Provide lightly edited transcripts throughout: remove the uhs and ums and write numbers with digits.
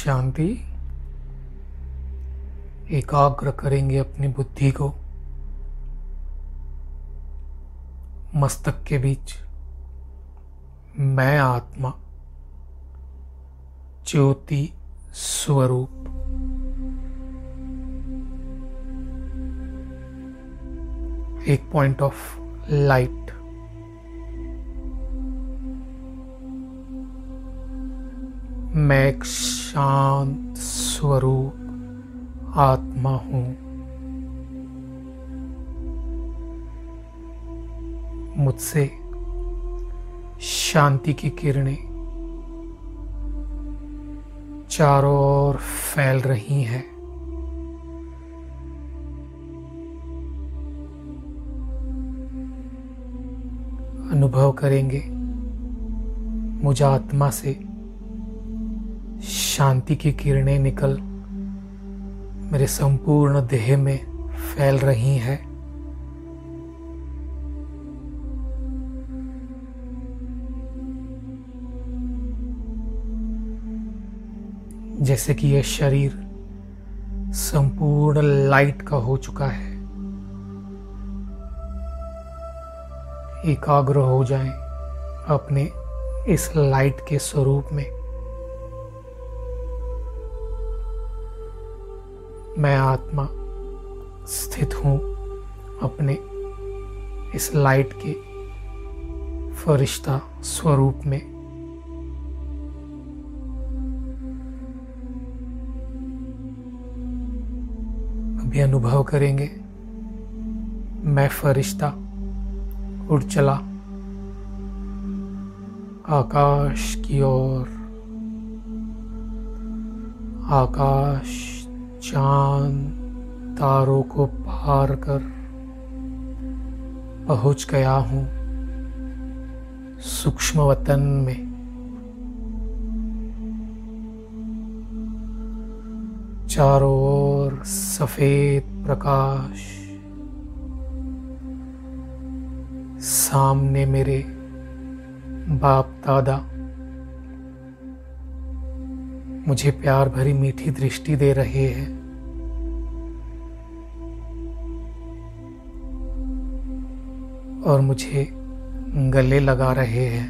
शांति। एकाग्र करेंगे अपनी बुद्धि को मस्तक के बीच। मैं आत्मा ज्योति स्वरूप एक पॉइंट ऑफ लाइट। मैं एक शांत स्वरूप आत्मा हूं। मुझसे शांति की किरणें चारों ओर फैल रही हैं। अनुभव करेंगे मुझ आत्मा से शांति की किरणें निकल मेरे संपूर्ण देह में फैल रही हैं। जैसे कि यह शरीर संपूर्ण लाइट का हो चुका है। एकाग्र हो जाएं अपने इस लाइट के स्वरूप में। मैं आत्मा स्थित हूं अपने इस लाइट के फरिश्ता स्वरूप में। अभी अनुभव करेंगे मैं फरिश्ता उड़ चला आकाश की ओर। आकाश चांद तारों को पार कर पहुंच गया हूं सूक्ष्म वतन में। चारों ओर सफेद प्रकाश। सामने मेरे बाप दादा मुझे प्यार भरी मीठी दृष्टि दे रहे हैं। और मुझे गले लगा रहे हैं।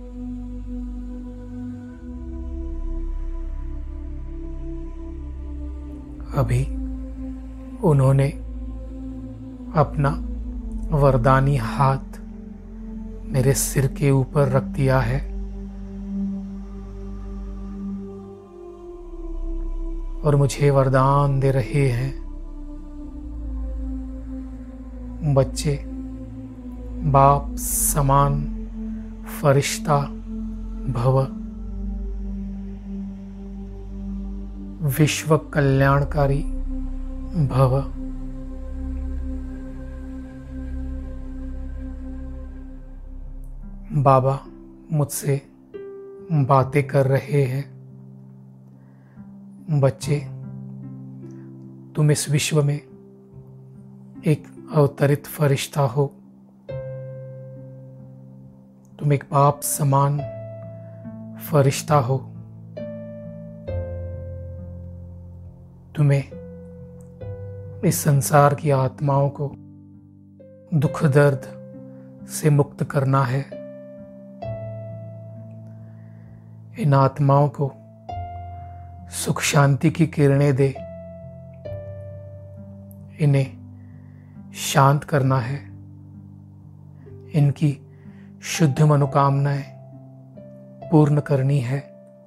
अभी उन्होंने अपना वरदानी हाथ मेरे सिर के ऊपर रख दिया है और मुझे वरदान दे रहे हैं, बच्चे बाप समान फरिश्ता भव। विश्व कल्याणकारी भव। बाबा मुझसे बातें कर रहे हैं, बच्चे तुम इस विश्व में एक अवतरित फरिश्ता हो। तुम एक बाप समान फरिश्ता हो। तुम्हें इस संसार की आत्माओं को दुख दर्द से मुक्त करना है। इन आत्माओं को सुख शांति की किरणें दे, इन्हें शांत करना है। इनकी शुद्ध मनोकामनाएं पूर्ण करनी है।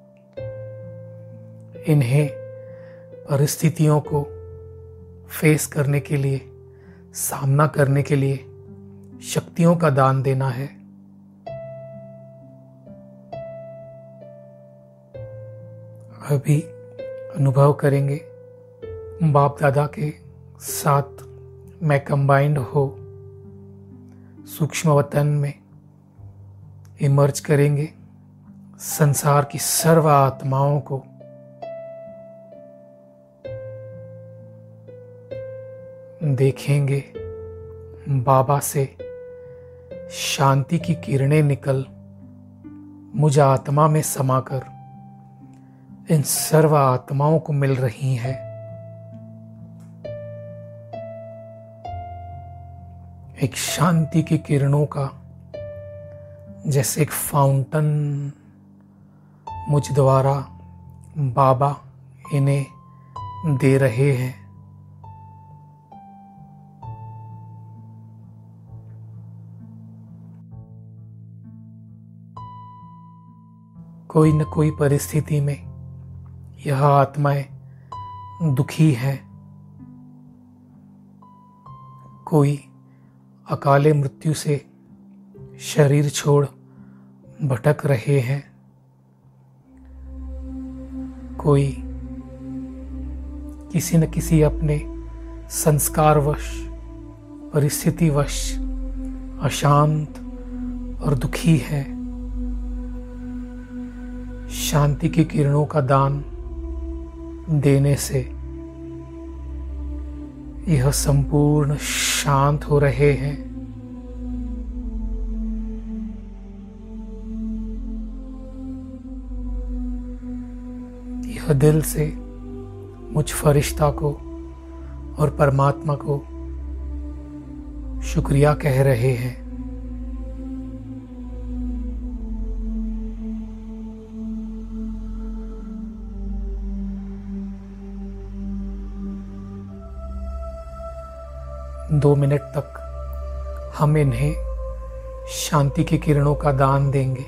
इन्हें परिस्थितियों को फेस करने के लिए, सामना करने के लिए शक्तियों का दान देना है। अभी अनुभव करेंगे बाप दादा के साथ मैं कंबाइंड हो सूक्ष्म वतन में इमर्ज करेंगे। संसार की सर्व आत्माओं को देखेंगे बाबा से शांति की किरणें निकल मुझ आत्मा में समाकर इन सर्व आत्माओं को मिल रही हैं। एक शांति की किरणों का जैसे एक फाउंटेन मुझ द्वारा बाबा इन्हें दे रहे हैं। कोई न कोई परिस्थिति में यह आत्माएं दुखी हैं, कोई अकाले मृत्यु से शरीर छोड़ भटक रहे हैं, कोई किसी न किसी अपने संस्कारवश परिस्थितिवश अशांत और दुखी है। शांति की किरणों का दान देने से यह संपूर्ण शांत हो रहे हैं। यह दिल से मुझ फरिश्ता को और परमात्मा को शुक्रिया कह रहे हैं। दो मिनट तक हम इन्हें शांति की किरणों का दान देंगे।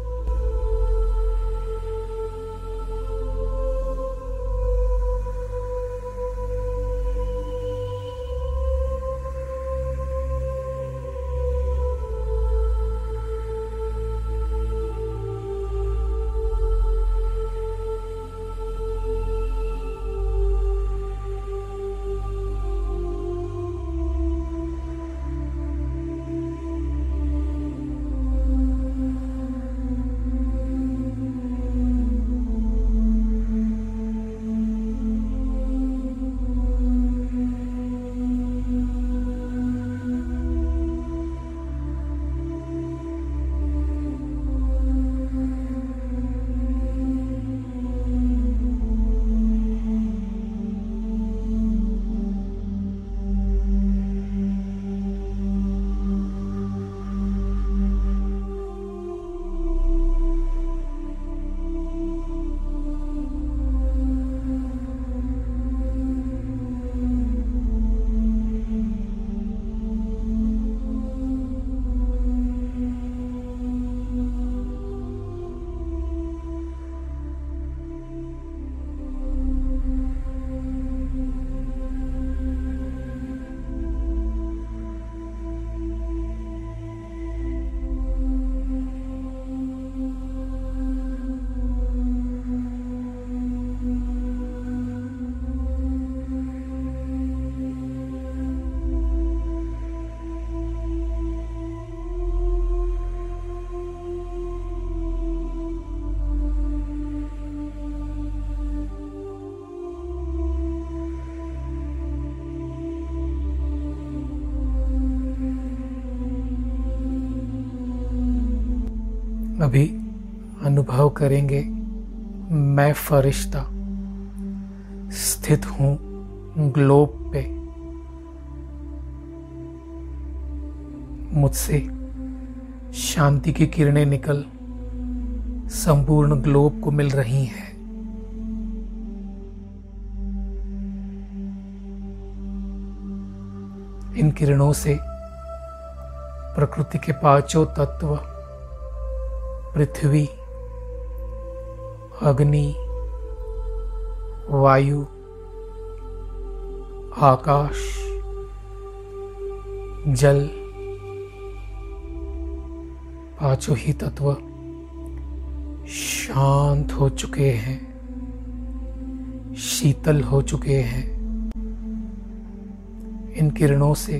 अभी अनुभव करेंगे मैं फरिश्ता स्थित हूं ग्लोब पे। मुझसे शांति की किरणें निकल संपूर्ण ग्लोब को मिल रही हैं। इन किरणों से प्रकृति के पांचों तत्व पृथ्वी, अग्नि, वायु, आकाश, जल, पांचों ही तत्व शांत हो चुके हैं, शीतल हो चुके हैं। इन किरणों से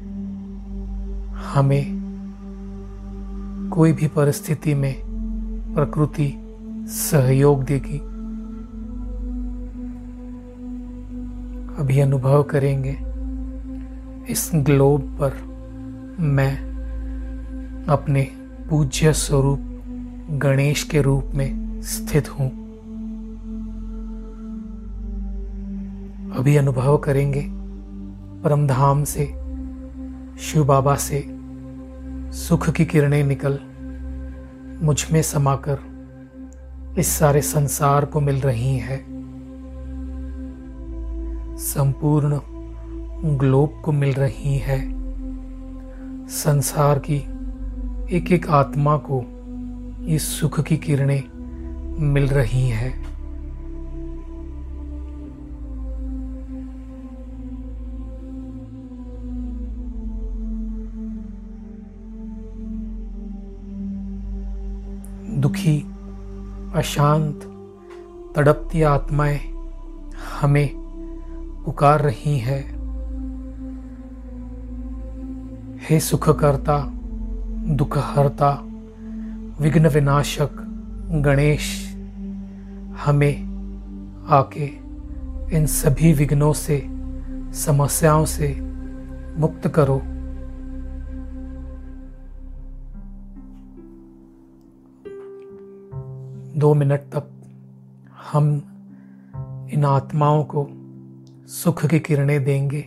हमें कोई भी परिस्थिति में प्रकृति सहयोग देगी। अभी अनुभव करेंगे इस ग्लोब पर मैं अपने पूज्य स्वरूप गणेश के रूप में स्थित हूं। अभी अनुभव करेंगे परमधाम से, शिव बाबा से सुख की किरणें निकल मुझ में समाकर इस सारे संसार को मिल रही हैं, संपूर्ण ग्लोब को मिल रही है। संसार की एक एक आत्मा को इस सुख की किरणें मिल रही हैं। दुखी, अशांत, तड़पती आत्माएं हमें पुकार रही है, हे सुखकर्ता, दुखहर्ता, विघ्न विनाशक गणेश, हमें आके इन सभी विघ्नों से, समस्याओं से मुक्त करो। दो मिनट तक हम इन आत्माओं को सुख की किरणें देंगे।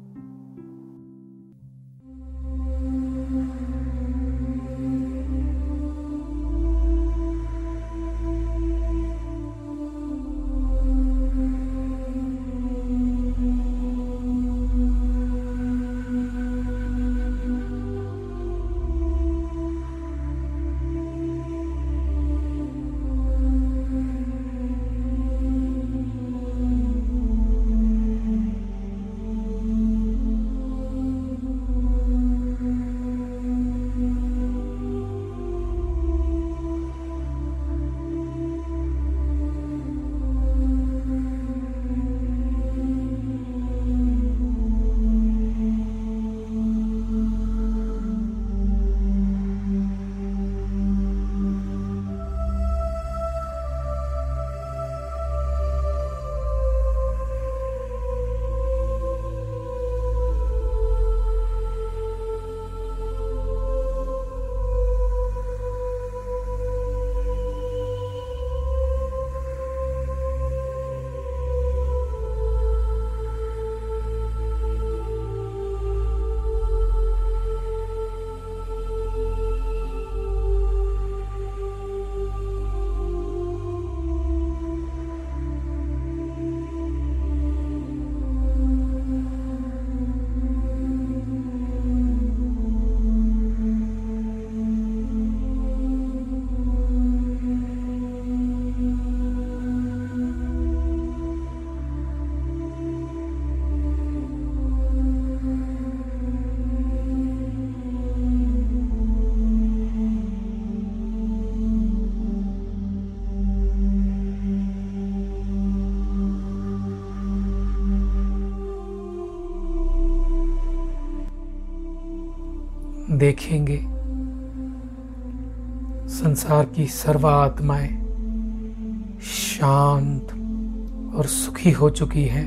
देखेंगे संसार की सर्व आत्माएं शांत और सुखी हो चुकी हैं।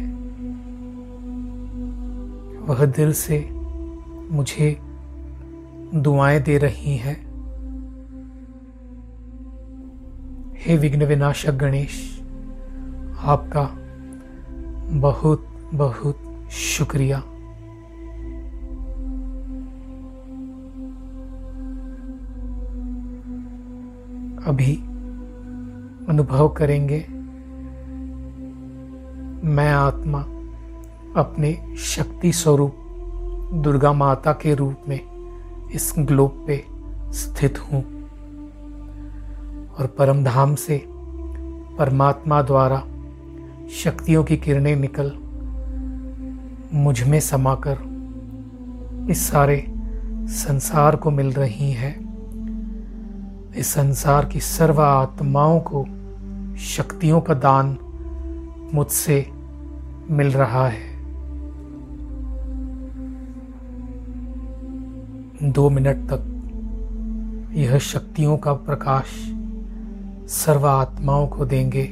वह दिल से मुझे दुआएं दे रही हैं। हे विघ्न विनाशक गणेश, आपका बहुत बहुत शुक्रिया। अभी अनुभव करेंगे मैं आत्मा अपने शक्ति स्वरूप दुर्गा माता के रूप में इस ग्लोब पे स्थित हूँ और परमधाम से परमात्मा द्वारा शक्तियों की किरणें निकल मुझ में समाकर इस सारे संसार को मिल रही हैं। इस संसार की सर्व आत्माओं को शक्तियों का दान मुझसे मिल रहा है। 2 मिनट तक यह शक्तियों का प्रकाश सर्व आत्माओं को देंगे,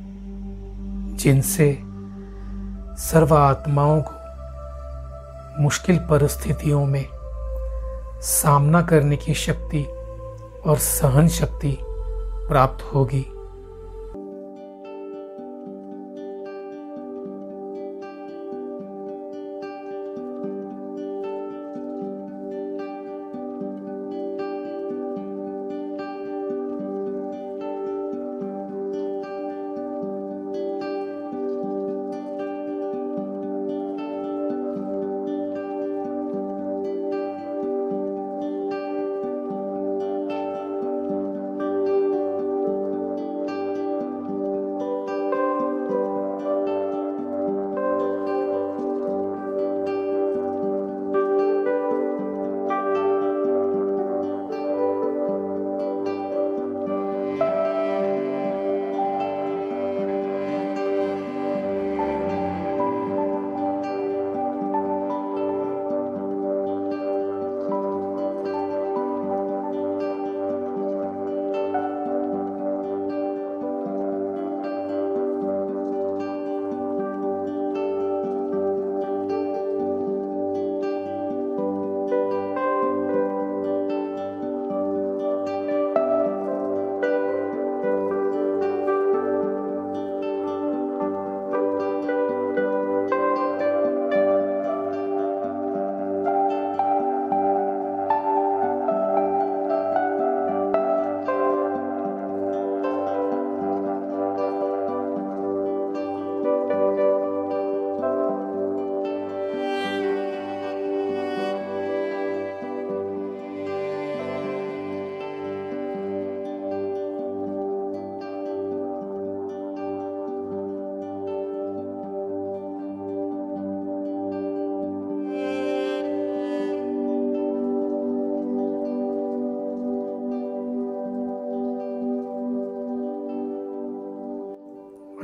जिनसे सर्व आत्माओं को मुश्किल परिस्थितियों में सामना करने की शक्ति और सहन शक्ति प्राप्त होगी।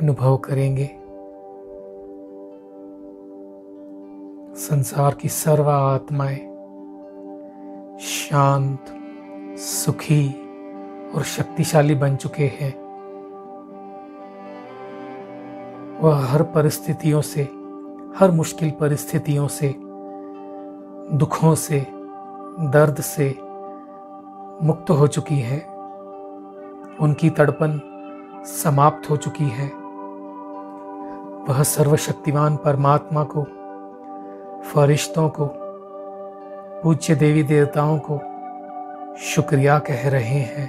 अनुभव करेंगे। संसार की सर्व आत्माएं शांत, सुखी और शक्तिशाली बन चुके हैं। वह हर परिस्थितियों से, हर मुश्किल परिस्थितियों से, दुखों से, दर्द से मुक्त हो चुकी है। उनकी तड़पन समाप्त हो चुकी है। वह सर्वशक्तिमान परमात्मा को, फरिश्तों को, पूज्य देवी देवताओं को शुक्रिया कह रहे हैं।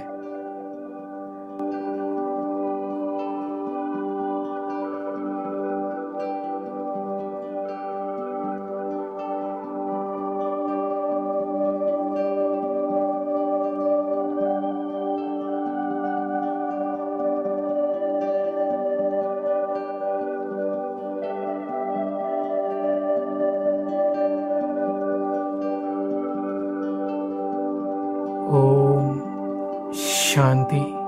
ओम शांति।